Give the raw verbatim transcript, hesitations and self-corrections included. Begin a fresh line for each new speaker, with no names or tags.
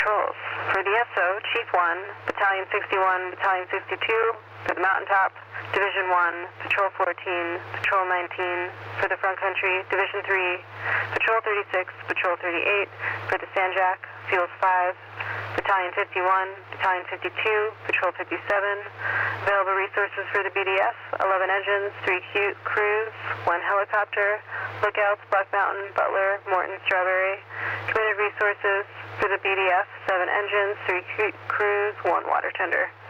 Patrols. For the S O, Chief one, Battalion sixty-one, Battalion sixty-two, for the Mountaintop, Division one, Patrol fourteen, Patrol nineteen, for the Front Country, Division three, Patrol thirty-six, Patrol thirty-eight, for the Sanjak, Fuels five, Battalion fifty-one, Battalion fifty-two, Patrol fifty-seven. Available resources for the B D F, eleven engines, three crews, one helicopter, lookouts, Black Mountain, Butler, Morton, Strawberry. Committed resources for the B D F, seven engines, three crews, one water tender.